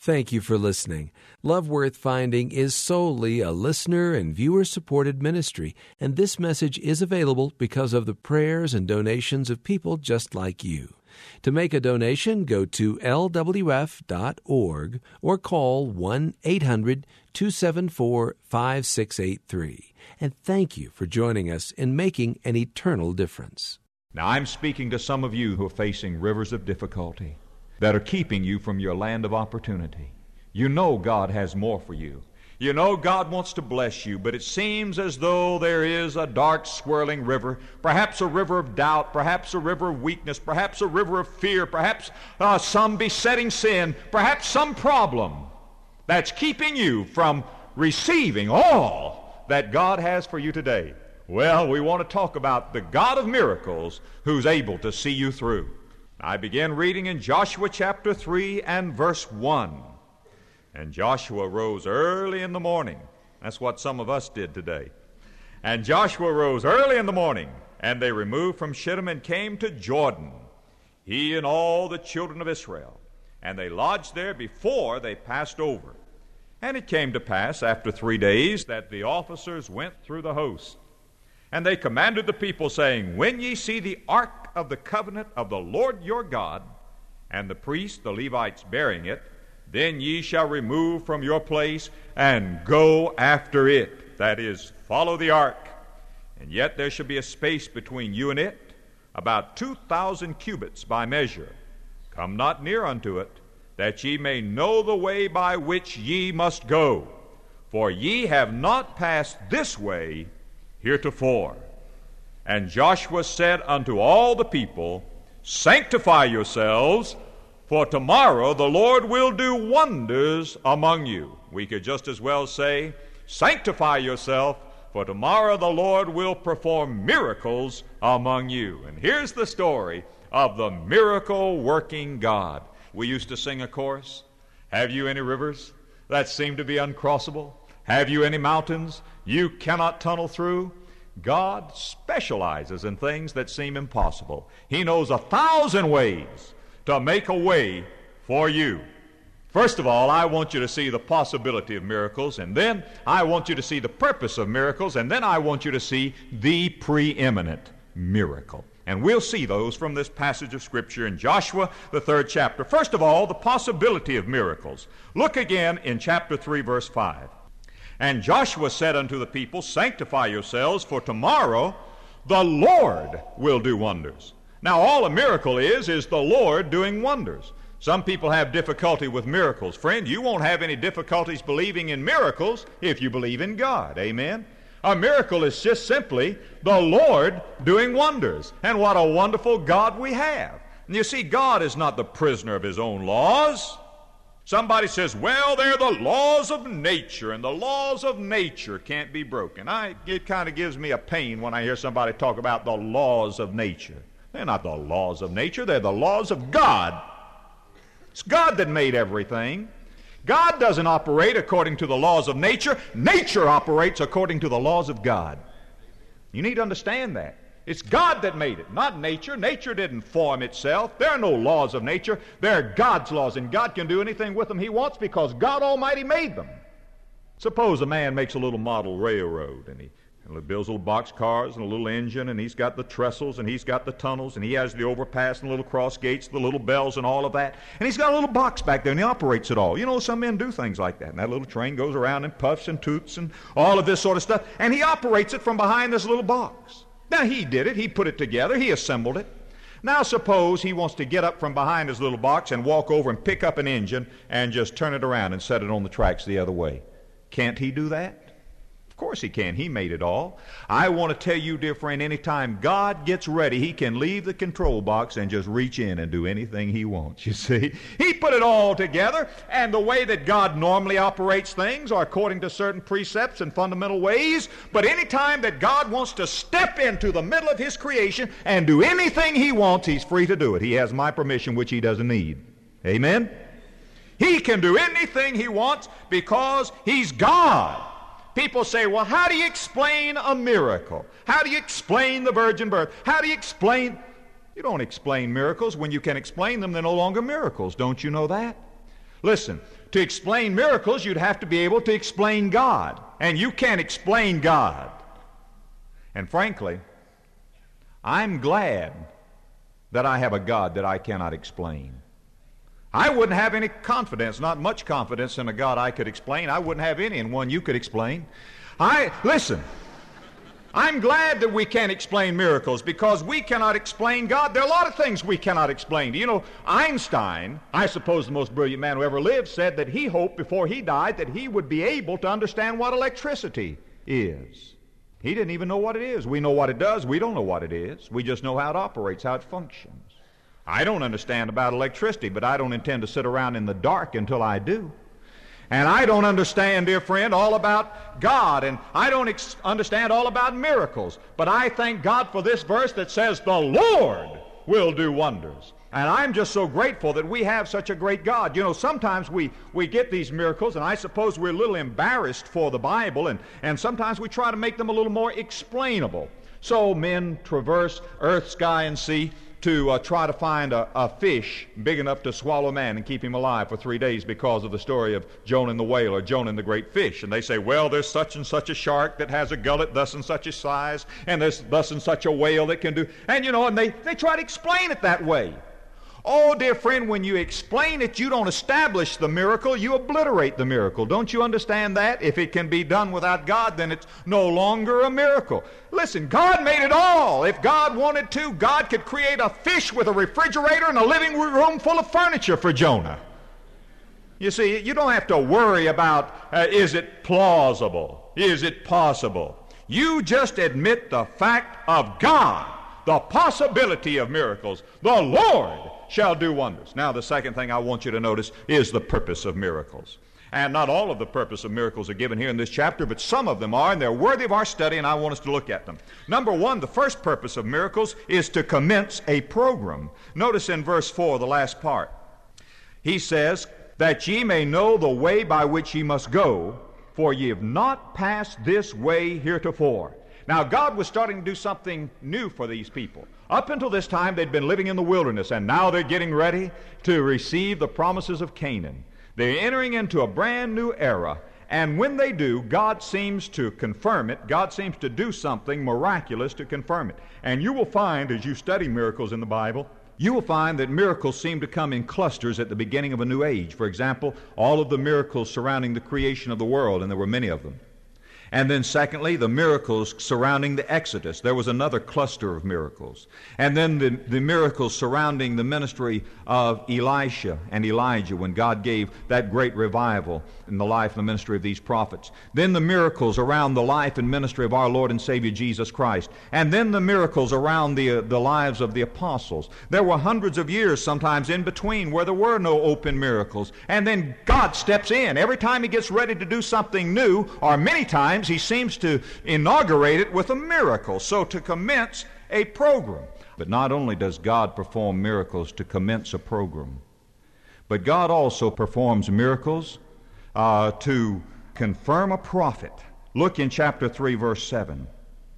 Thank you for listening. Love Worth Finding is solely a listener and viewer-supported ministry, and this message is available because of the prayers and donations of people just like you. To make a donation, go to lwf.org or call 1-800-274-5683. And thank you for joining us in making an eternal difference. Now, I'm speaking to some of you who are facing rivers of difficulty that are keeping you from your land of opportunity. You know God has more for you. You know God wants to bless you, but it seems as though there is a dark, swirling river, perhaps a river of doubt, perhaps a river of weakness, perhaps a river of fear, perhaps some besetting sin, perhaps some problem that's keeping you from receiving all that God has for you today. Well, we want to talk about the God of miracles who's able to see you through. I begin reading in Joshua chapter 3 and verse 1. And Joshua rose early in the morning. That's what some of us did today. And Joshua rose early in the morning, and they removed from Shittim and came to Jordan, he and all the children of Israel. And they lodged there before they passed over. And it came to pass after 3 days that the officers went through the host. And they commanded the people, saying, When ye see the ark of the covenant of the Lord your God, and the priests, the Levites, bearing it, then ye shall remove from your place and go after it. That is, follow the ark. And yet there shall be a space between you and it, about 2,000 cubits by measure. Come not near unto it, that ye may know the way by which ye must go. For ye have not passed this way heretofore. And Joshua said unto all the people, Sanctify yourselves, for tomorrow the Lord will do wonders among you. We could just as well say, Sanctify yourself, for tomorrow the Lord will perform miracles among you. And here's the story of the miracle-working God. We used to sing a chorus, Have you any rivers that seem to be uncrossable? Have you any mountains you cannot tunnel through? God specializes in things that seem impossible. He knows 1,000 ways to make a way for you. First of all, I want you to see the possibility of miracles, and then I want you to see the purpose of miracles, and then I want you to see the preeminent miracle. And we'll see those from this passage of Scripture in Joshua, the 3rd chapter. First of all, the possibility of miracles. Look again in chapter 3, verse 5. And Joshua said unto the people, Sanctify yourselves, for tomorrow the Lord will do wonders. Now, all a miracle is the Lord doing wonders. Some people have difficulty with miracles. Friend, you won't have any difficulties believing in miracles if you believe in God. Amen? A miracle is just simply the Lord doing wonders. And what a wonderful God we have. And you see, God is not the prisoner of his own laws. Somebody says, well, they're the laws of nature, and the laws of nature can't be broken. It kind of gives me a pain when I hear somebody talk about the laws of nature. They're not the laws of nature, they're the laws of God. It's God that made everything. God doesn't operate according to the laws of nature. Nature operates according to the laws of God. You need to understand that. It's God that made it, not nature. Nature didn't form itself. There are no laws of nature. There are God's laws, and God can do anything with them he wants because God Almighty made them. Suppose a man makes a little model railroad, and he builds little box cars and a little engine, and he's got the trestles, and he's got the tunnels, and he has the overpass and the little cross gates, the little bells and all of that. And he's got a little box back there, and he operates it all. You know, some men do things like that. And that little train goes around and puffs and toots and all of this sort of stuff. And he operates it from behind this little box. Now, he did it. He put it together. He assembled it. Now, suppose he wants to get up from behind his little box and walk over and pick up an engine and just turn it around and set it on the tracks the other way. Can't he do that? Of course he can. He made it all. I want to tell you, dear friend, anytime God gets ready, he can leave the control box and just reach in and do anything he wants, you see. He put it all together, and the way that God normally operates things are according to certain precepts and fundamental ways, but anytime that God wants to step into the middle of his creation and do anything he wants, he's free to do it. He has my permission, which he doesn't need. Amen? He can do anything he wants because he's God. People say, well, how do you explain a miracle? How do you explain the virgin birth? How do you explain? You don't explain miracles. When you can explain them, they're no longer miracles. Don't you know that? Listen, To explain miracles, you'd have to be able to explain God. And you can't explain God. And frankly, I'm glad that I have a God that I cannot explain. I wouldn't have any confidence, not much confidence in a God I could explain. I wouldn't have any in one you could explain. Listen, I'm glad that we can't explain miracles because we cannot explain God. There are a lot of things we cannot explain. You know, Einstein, I suppose the most brilliant man who ever lived, said that he hoped before he died that he would be able to understand what electricity is. He didn't even know what it is. We know what it does. We don't know what it is. We just know how it operates, how it functions. I don't understand about electricity, but I don't intend to sit around in the dark until I do. And I don't understand, dear friend, all about God, and I don't understand all about miracles. But I thank God for this verse that says, the Lord will do wonders. And I'm just so grateful that we have such a great God. You know, sometimes we get these miracles, and I suppose we're a little embarrassed for the Bible, and sometimes we try to make them a little more explainable. So men traverse earth, sky, and sea to try to find a fish big enough to swallow a man and keep him alive for 3 days because of the story of Jonah and the whale or Jonah and the great fish. And they say, well, there's such and such a shark that has a gullet thus and such a size, and there's thus and such a whale that can do, and you know, and they try to explain it that way. Oh, dear friend, when you explain it, you don't establish the miracle, you obliterate the miracle. Don't you understand that? If it can be done without God, then it's no longer a miracle. Listen, God made it all. If God wanted to, God could create a fish with a refrigerator and a living room full of furniture for Jonah. You see, you don't have to worry about, is it plausible? Is it possible? You just admit the fact of God, the possibility of miracles. The Lord shall do wonders. Now, the second thing I want you to notice is the purpose of miracles. And not all of the purpose of miracles are given here in this chapter, but some of them are, and they're worthy of our study, and I want us to look at them. Number one, the first purpose of miracles is to commence a program. Notice in verse 4, the last part. He says, that ye may know the way by which ye must go, for ye have not passed this way heretofore. Now, God was starting to do something new for these people. Up until this time, they'd been living in the wilderness, and now they're getting ready to receive the promises of Canaan. They're entering into a brand new era, and when they do, God seems to confirm it. God seems to do something miraculous to confirm it. And you will find, as you study miracles in the Bible, you will find that miracles seem to come in clusters at the beginning of a new age. For example, all of the miracles surrounding the creation of the world, and there were many of them. And then secondly, the miracles surrounding the Exodus. There was another cluster of miracles. And then the miracles surrounding the ministry of Elisha and Elijah when God gave that great revival in the life and the ministry of these prophets. Then the miracles around the life and ministry of our Lord and Savior Jesus Christ. And then the miracles around the lives of the apostles. There were hundreds of years sometimes in between where there were no open miracles. And then God steps in. Every time He gets ready to do something new, or many times, He seems to inaugurate it with a miracle, so to commence a program. But not only does God perform miracles to commence a program, but God also performs miracles to confirm a prophet. Look in chapter 3, verse 7.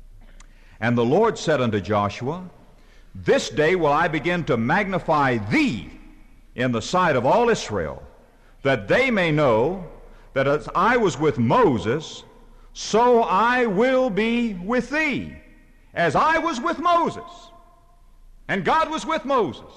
And the Lord said unto Joshua, this day will I begin to magnify thee in the sight of all Israel, that they may know that as I was with Moses, so I will be with thee, as I was with Moses. And God was with Moses.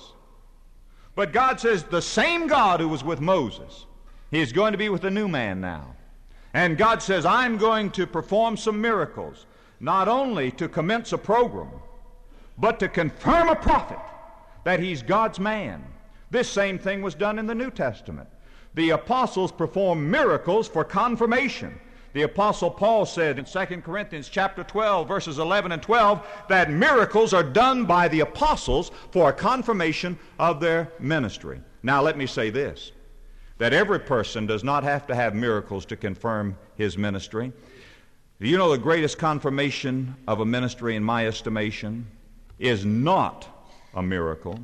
But God says the same God who was with Moses, He is going to be with a new man now. And God says, I'm going to perform some miracles, not only to commence a program, but to confirm a prophet that he's God's man. This same thing was done in the New Testament. The apostles performed miracles for confirmation. The Apostle Paul said in 2 Corinthians chapter 12, verses 11 and 12, that miracles are done by the apostles for a confirmation of their ministry. Now let me say this, that every person does not have to have miracles to confirm his ministry. Do you know the greatest confirmation of a ministry, in my estimation, is not a miracle,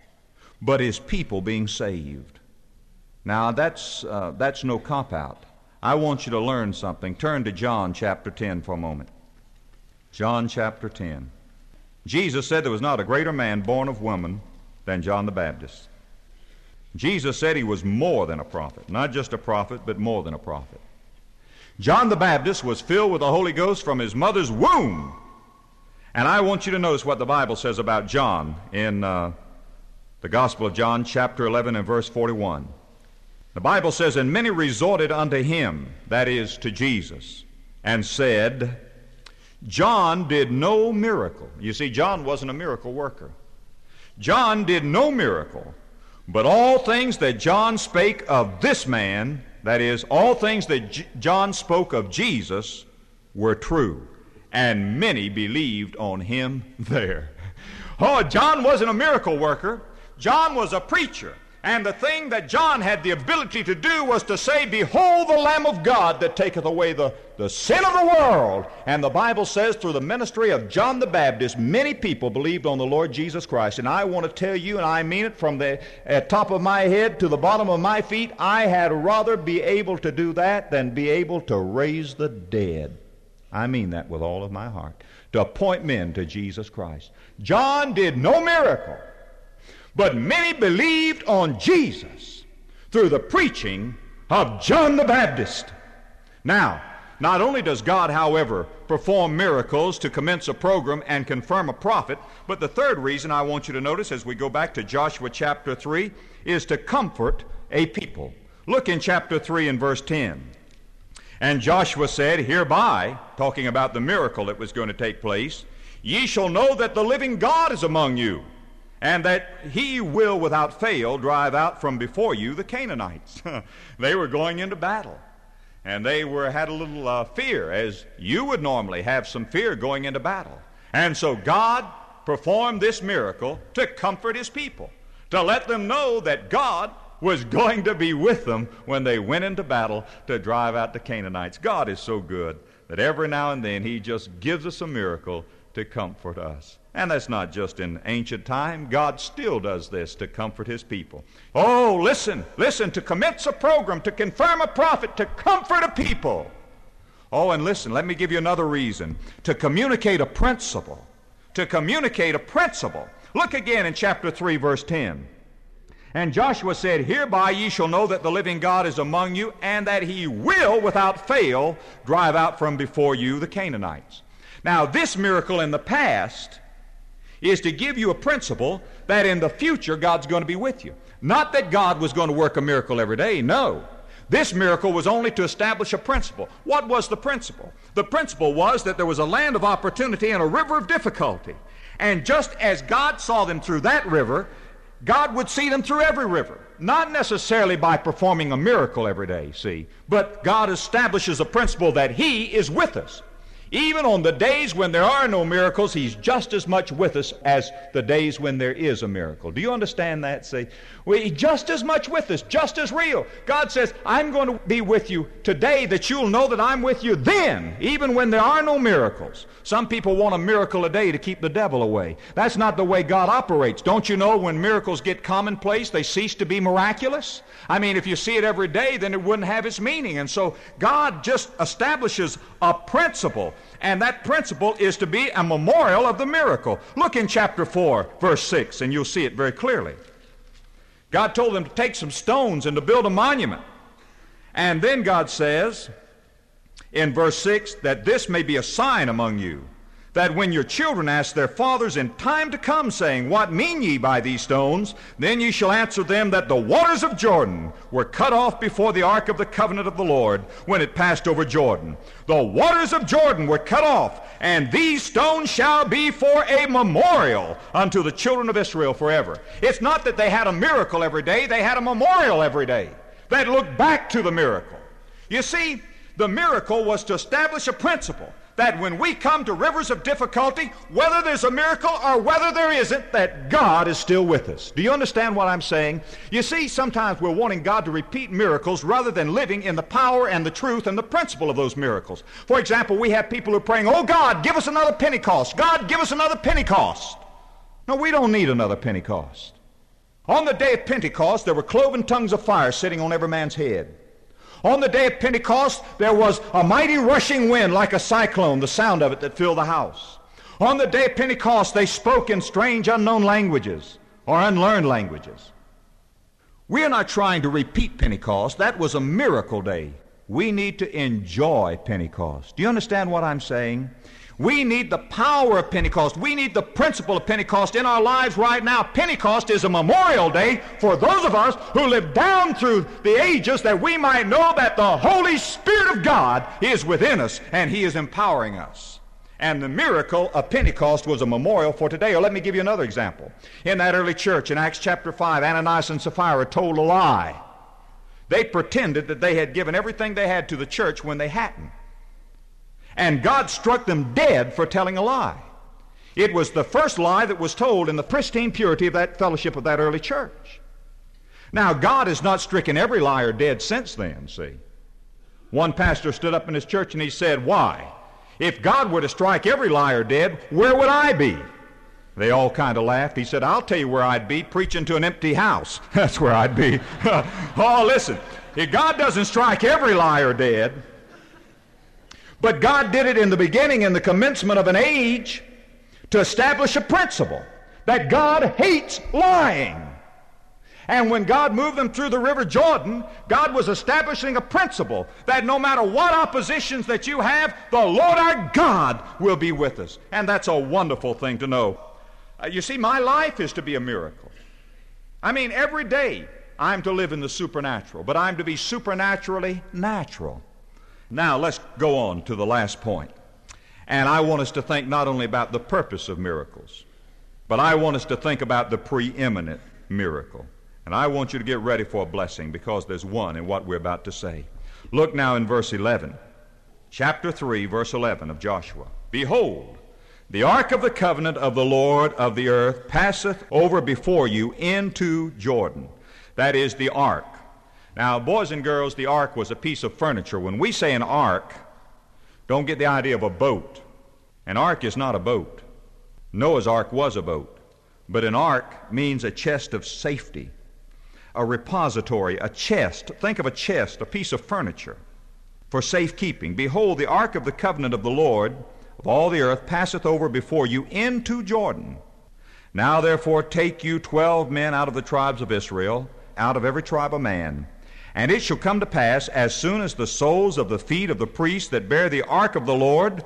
but is people being saved. Now that's no cop-out. I want you to learn something. Turn to John chapter 10 for a moment. John chapter 10. Jesus said there was not a greater man born of woman than John the Baptist. Jesus said he was more than a prophet. Not just a prophet, but more than a prophet. John the Baptist was filled with the Holy Ghost from his mother's womb. And I want you to notice what the Bible says about John in the Gospel of John, chapter 11 and verse 41. The Bible says, "And many resorted unto him," that is, to Jesus, "and said, John did no miracle." You see, John wasn't a miracle worker. John did no miracle, but all things that John spake of this man, that is, all things that John spoke of Jesus, were true. And many believed on him there. Oh, John wasn't a miracle worker. John was a preacher. And the thing that John had the ability to do was to say, "Behold the Lamb of God that taketh away the sin of the world." And the Bible says through the ministry of John the Baptist, many people believed on the Lord Jesus Christ. And I want to tell you, and I mean it from the top of my head to the bottom of my feet, I had rather be able to do that than be able to raise the dead. I mean that with all of my heart. To point men to Jesus Christ. John did no miracle, but many believed on Jesus through the preaching of John the Baptist. Now, not only does God, however, perform miracles to commence a program and confirm a prophet, but the third reason I want you to notice as we go back to Joshua chapter 3 is to comfort a people. Look in chapter 3 and verse 10. "And Joshua said, Hereby," talking about the miracle that was going to take place, "ye shall know that the living God is among you, and that he will without fail drive out from before you the Canaanites." They were going into battle, and they had a little fear, as you would normally have some fear going into battle. And so God performed this miracle to comfort his people, to let them know that God was going to be with them when they went into battle to drive out the Canaanites. God is so good that every now and then he just gives us a miracle to comfort us. And that's not just in ancient time. God still does this to comfort his people. Oh, listen, to commence a program, to confirm a prophet, to comfort a people. Oh, and listen, let me give you another reason. To communicate a principle. To communicate a principle. Look again in chapter 3, verse 10. "And Joshua said, Hereby ye shall know that the living God is among you, and that he will without fail drive out from before you the Canaanites." Now, this miracle in the past is to give you a principle that in the future God's going to be with you. Not that God was going to work a miracle every day, no. This miracle was only to establish a principle. What was the principle? The principle was that there was a land of opportunity and a river of difficulty. And just as God saw them through that river, God would see them through every river. Not necessarily by performing a miracle every day, see, but God establishes a principle that he is with us. Even on the days when there are no miracles, he's just as much with us as the days when there is a miracle. Do you understand that? See, he's just as much with us, just as real. God says, I'm going to be with you today that you'll know that I'm with you then, even when there are no miracles. Some people want a miracle a day to keep the devil away. That's not the way God operates. Don't you know when miracles get commonplace, they cease to be miraculous? I mean, if you see it every day, then it wouldn't have its meaning. And so God just establishes a principle. And that principle is to be a memorial of the miracle. Look in chapter 4, verse 6, and you'll see it very clearly. God told them to take some stones and to build a monument. And then God says in verse 6 that this may be a sign among you, that when your children ask their fathers in time to come, saying, What mean ye by these stones? Then ye shall answer them that the waters of Jordan were cut off before the ark of the covenant of the Lord when it passed over Jordan. The waters of Jordan were cut off, and these stones shall be for a memorial unto the children of Israel forever. It's not that they had a miracle every day, they had a memorial every day that looked back to the miracle. You see, the miracle was to establish a principle that when we come to rivers of difficulty, whether there's a miracle or whether there isn't, that God is still with us. Do you understand what I'm saying? You see, sometimes we're wanting God to repeat miracles rather than living in the power and the truth and the principle of those miracles. For example, we have people who are praying, Oh God, give us another Pentecost. God, give us another Pentecost. No, we don't need another Pentecost. On the day of Pentecost, there were cloven tongues of fire sitting on every man's head. On the day of Pentecost, there was a mighty rushing wind like a cyclone, the sound of it that filled the house. On the day of Pentecost, they spoke in strange unknown languages or unlearned languages. We are not trying to repeat Pentecost. That was a miracle day. We need to enjoy Pentecost. Do you understand what I'm saying? We need the power of Pentecost. We need the principle of Pentecost in our lives right now. Pentecost is a memorial day for those of us who live down through the ages, that we might know that the Holy Spirit of God is within us and He is empowering us. And the miracle of Pentecost was a memorial for today. Or let me give you another example. In that early church in Acts chapter 5, Ananias and Sapphira told a lie. They pretended that they had given everything they had to the church when they hadn't. And God struck them dead for telling a lie. It was the first lie that was told in the pristine purity of that fellowship of that early church. Now, God has not stricken every liar dead since then, see. One pastor stood up in his church and he said, "Why? If God were to strike every liar dead, where would I be?" They all kind of laughed. He said, "I'll tell you where I'd be, preaching to an empty house." That's where I'd be. Oh, listen, if God doesn't strike every liar dead, but God did it in the beginning, in the commencement of an age, to establish a principle that God hates lying. And when God moved them through the river Jordan, God was establishing a principle that no matter what oppositions that you have, the Lord our God will be with us. And that's a wonderful thing to know. You see, my life is to be a miracle. I mean, every day I'm to live in the supernatural, but I'm to be supernaturally natural. Now, let's go on to the last point. And I want us to think not only about the purpose of miracles, but I want us to think about the preeminent miracle. And I want you to get ready for a blessing, because there's one in what we're about to say. Look now in verse 11. Chapter 3, verse 11 of Joshua. "Behold, the ark of the covenant of the Lord of the earth passeth over before you into Jordan." That is the ark. Now, boys and girls, the ark was a piece of furniture. When we say an ark, don't get the idea of a boat. An ark is not a boat. Noah's ark was a boat. But an ark means a chest of safety, a repository, a chest. Think of a chest, a piece of furniture for safekeeping. "Behold, the ark of the covenant of the Lord of all the earth passeth over before you into Jordan. Now therefore take you 12 men out of the tribes of Israel, out of every tribe a man. And it shall come to pass, as soon as the soles of the feet of the priests that bear the ark of the Lord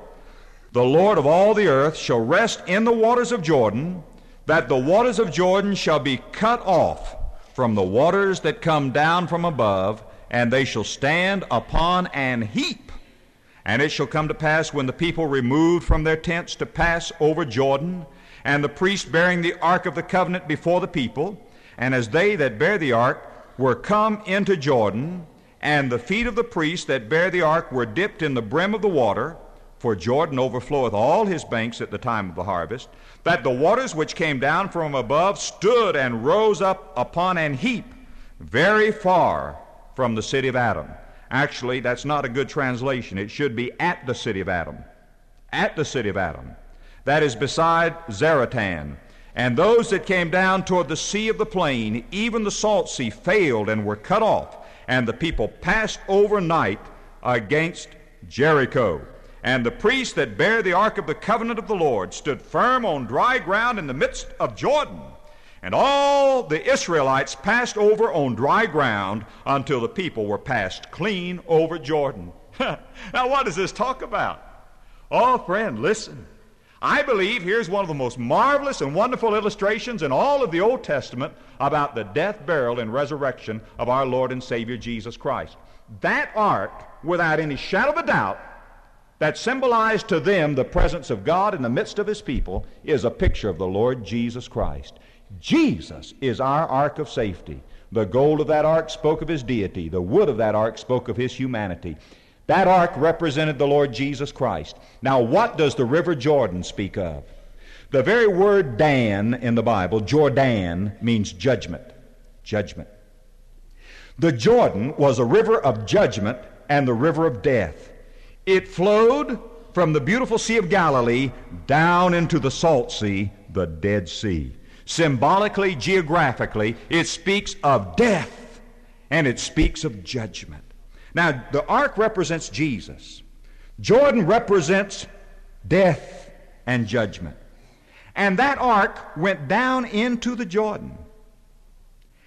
of all the earth, shall rest in the waters of Jordan, that the waters of Jordan shall be cut off from the waters that come down from above, and they shall stand upon an heap. And it shall come to pass, when the people removed from their tents to pass over Jordan, and the priests bearing the ark of the covenant before the people, and as they that bear the ark were come into Jordan, and the feet of the priests that bear the ark were dipped in the brim of the water, for Jordan overfloweth all his banks at the time of the harvest, that the waters which came down from above stood and rose up upon an heap very far from the city of Adam." Actually, that's not a good translation. It should be "at the city of Adam." At the city of Adam. That is beside Zaratan. "And those that came down toward the sea of the plain, even the salt sea, failed and were cut off, and the people passed over night against Jericho. And the priests that bear the ark of the covenant of the Lord stood firm on dry ground in the midst of Jordan. And all the Israelites passed over on dry ground until the people were passed clean over Jordan." Now, what does this talk about? Oh, friend, listen. I believe here's one of the most marvelous and wonderful illustrations in all of the Old Testament about the death, burial, and resurrection of our Lord and Savior Jesus Christ. That ark, without any shadow of a doubt, that symbolized to them the presence of God in the midst of His people, is a picture of the Lord Jesus Christ. Jesus is our ark of safety. The gold of that ark spoke of His deity. The wood of that ark spoke of His humanity. That ark represented the Lord Jesus Christ. Now, what does the river Jordan speak of? The very word Dan in the Bible, Jordan, means judgment. Judgment. The Jordan was a river of judgment and the river of death. It flowed from the beautiful Sea of Galilee down into the Salt Sea, the Dead Sea. Symbolically, geographically, it speaks of death and it speaks of judgment. Now, the ark represents Jesus. Jordan represents death and judgment. And that ark went down into the Jordan.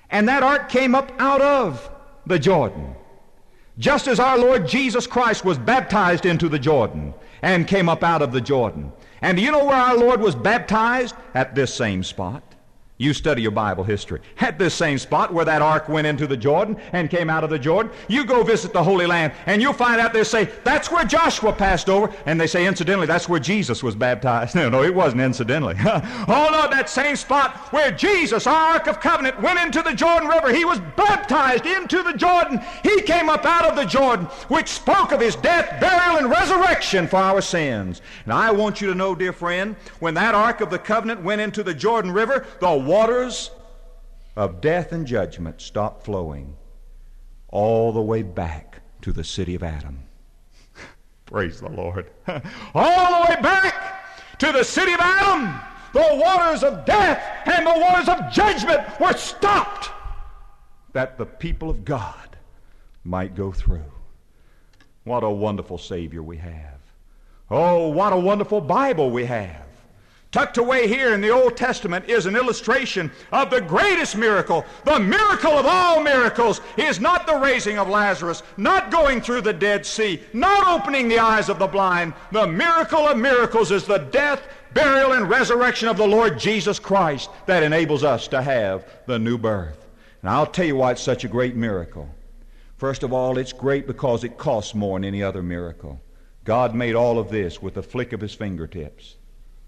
And that ark came up out of the Jordan. Just as our Lord Jesus Christ was baptized into the Jordan and came up out of the Jordan. And do you know where our Lord was baptized? At this same spot. You study your Bible history. At this same spot where that ark went into the Jordan and came out of the Jordan, you go visit the Holy Land and you'll find out they say, that's where Joshua passed over. And they say, incidentally, that's where Jesus was baptized. No, it wasn't incidentally. Oh no, that same spot where Jesus, our Ark of Covenant, went into the Jordan River. He was baptized into the Jordan. He came up out of the Jordan, which spoke of His death, burial, and resurrection for our sins. And I want you to know, dear friend, when that Ark of the Covenant went into the Jordan River, the waters of death and judgment stopped flowing all the way back to the city of Adam. Praise the Lord. All the way back to the city of Adam, the waters of death and the waters of judgment were stopped that the people of God might go through. What a wonderful Savior we have. Oh, what a wonderful Bible we have. Tucked away here in the Old Testament is an illustration of the greatest miracle. The miracle of all miracles is not the raising of Lazarus, not going through the Dead Sea, not opening the eyes of the blind. The miracle of miracles is the death, burial, and resurrection of the Lord Jesus Christ that enables us to have the new birth. And I'll tell you why it's such a great miracle. First of all, it's great because it costs more than any other miracle. God made all of this with a flick of His fingertips.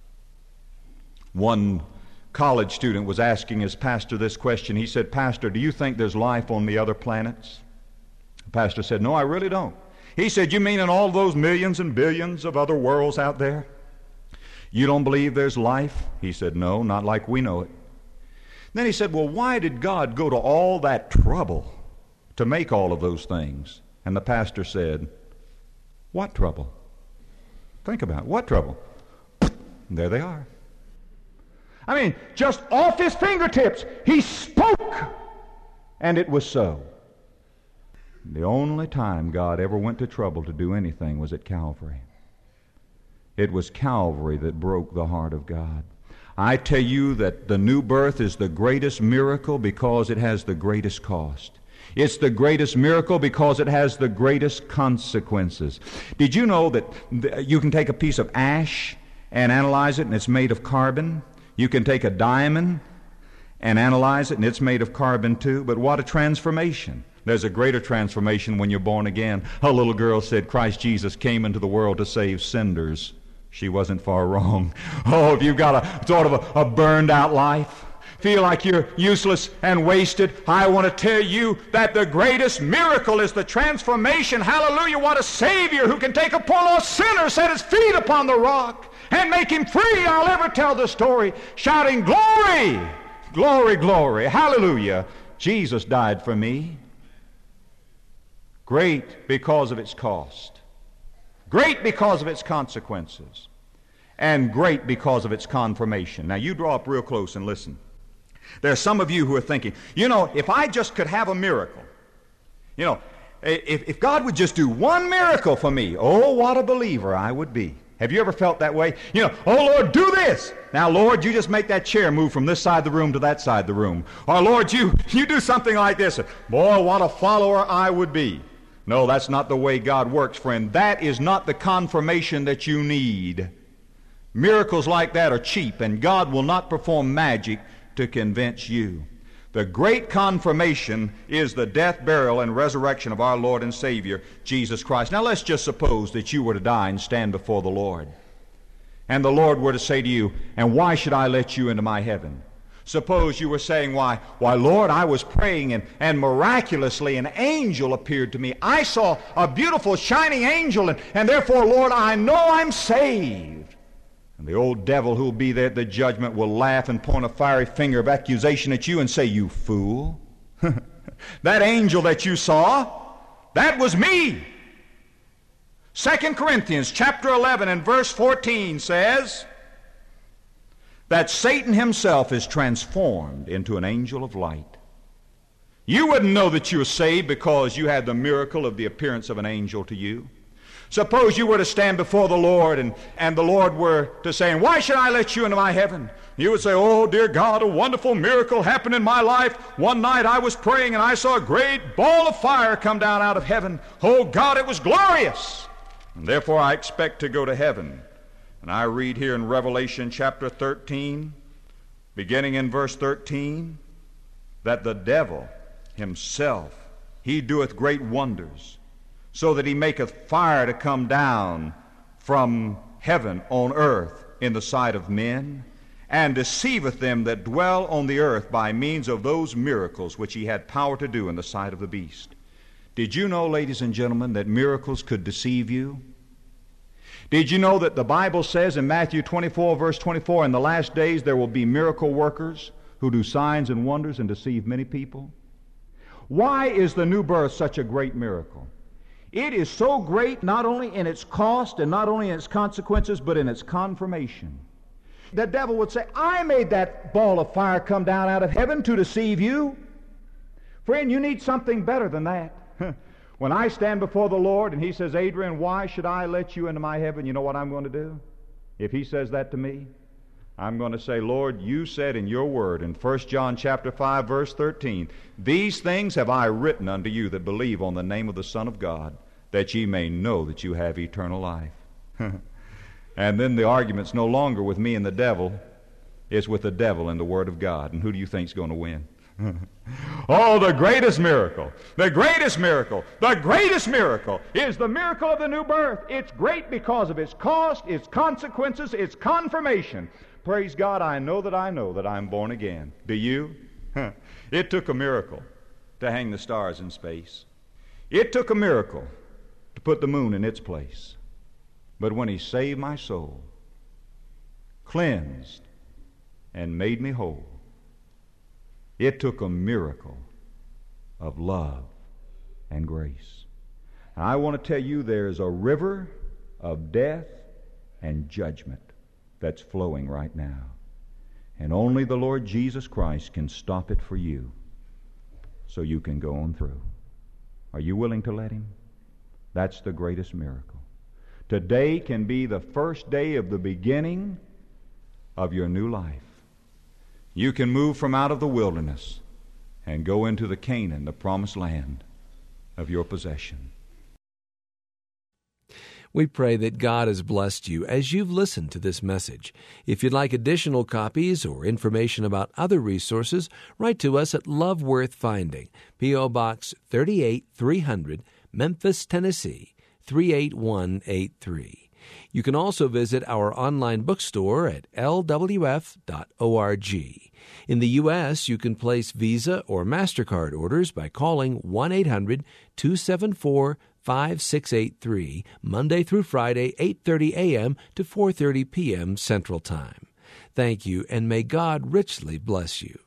One college student was asking his pastor this question. He said, Pastor, do you think there's life on the other planets? The pastor said, no, I really don't. He said, you mean in all those millions and billions of other worlds out there? You don't believe there's life? He said, no, not like we know it. Then he said, well, why did God go to all that trouble to make all of those things? And the pastor said, what trouble? Think about it. What trouble? And there they are. I mean, just off His fingertips, He spoke, and it was so. The only time God ever went to trouble to do anything was at Calvary. It was Calvary that broke the heart of God. I tell you that the new birth is the greatest miracle because it has the greatest cost. It's the greatest miracle because it has the greatest consequences. Did you know that you can take a piece of ash and analyze it, and it's made of carbon? You can take a diamond and analyze it, and it's made of carbon too. But what a transformation. There's a greater transformation when you're born again. A little girl said Christ Jesus came into the world to save sinners. She wasn't far wrong. Oh, if you've got a sort of a burned out life, feel like you're useless and wasted, I want to tell you that the greatest miracle is the transformation. Hallelujah, what a Savior who can take a poor lost sinner, set his feet upon the rock, and make him free. I'll ever tell the story, shouting, glory, glory, glory, hallelujah. Jesus died for me. Great because of its cost. Great because of its consequences. And great because of its confirmation. Now you draw up real close and listen. There are some of you who are thinking, you know, if I just could have a miracle, you know, if God would just do one miracle for me, oh, what a believer I would be. Have you ever felt that way? You know, oh, Lord, do this. Now, Lord, you just make that chair move from this side of the room to that side of the room. Or, Lord, you do something like this. Boy, what a follower I would be. No, that's not the way God works, friend. That is not the confirmation that you need. Miracles like that are cheap, and God will not perform magic to convince you. The great confirmation is the death, burial, and resurrection of our Lord and Savior, Jesus Christ. Now let's just suppose that you were to die and stand before the Lord. And the Lord were to say to you, and why should I let you into my heaven? Suppose you were saying, why, Lord, I was praying and miraculously an angel appeared to me. I saw a beautiful shining angel, and therefore, Lord, I know I'm saved. And the old devil who'll be there at the judgment will laugh and point a fiery finger of accusation at you and say, you fool. That angel that you saw, that was me. 2 Corinthians chapter 11 and verse 14 says that Satan himself is transformed into an angel of light. You wouldn't know that you were saved because you had the miracle of the appearance of an angel to you. Suppose you were to stand before the Lord and the Lord were to say, "Why should I let you into my heaven?" You would say, "Oh, dear God, a wonderful miracle happened in my life. One night I was praying and I saw a great ball of fire come down out of heaven. Oh, God, it was glorious. And therefore I expect to go to heaven." And I read here in Revelation chapter 13, beginning in verse 13, that the devil himself, he doeth great wonders, so that he maketh fire to come down from heaven on earth in the sight of men, and deceiveth them that dwell on the earth by means of those miracles which he had power to do in the sight of the beast. Did you know, ladies and gentlemen, that miracles could deceive you? Did you know that the Bible says in Matthew 24, verse 24, in the last days there will be miracle workers who do signs and wonders and deceive many people? Why is the new birth such a great miracle? It is so great not only in its cost and not only in its consequences, but in its confirmation. The devil would say, "I made that ball of fire come down out of heaven to deceive you." Friend, you need something better than that. When I stand before the Lord and he says, "Adrian, why should I let you into my heaven?" You know what I'm going to do? If he says that to me, I'm going to say, "Lord, you said in your word in 1 John chapter 5, verse 13, these things have I written unto you that believe on the name of the Son of God, that ye may know that you have eternal life." And then the argument's no longer with me and the devil. It's with the devil and the Word of God. And who do you think's going to win? Oh, the greatest miracle, the greatest miracle, the greatest miracle is the miracle of the new birth. It's great because of its cost, its consequences, its confirmation. Praise God, I know that I'm born again. Do you? It took a miracle to hang the stars in space. It took a miracle to put the moon in its place. But when he saved my soul, cleansed, and made me whole, it took a miracle of love and grace. And I want to tell you, there's a river of death and judgment that's flowing right now. And only the Lord Jesus Christ can stop it for you so you can go on through. Are you willing to let him? That's the greatest miracle. Today can be the first day of the beginning of your new life. You can move from out of the wilderness and go into the Canaan, the promised land of your possession. We pray that God has blessed you as you've listened to this message. If you'd like additional copies or information about other resources, write to us at Love Worth Finding, P.O. Box 38300, Memphis, Tennessee 38183. You can also visit our online bookstore at lwf.org. In the U.S., you can place Visa or MasterCard orders by calling 1-800-274-5683, Monday through Friday, 8:30 a.m. to 4:30 p.m. Central Time. Thank you, and may God richly bless you.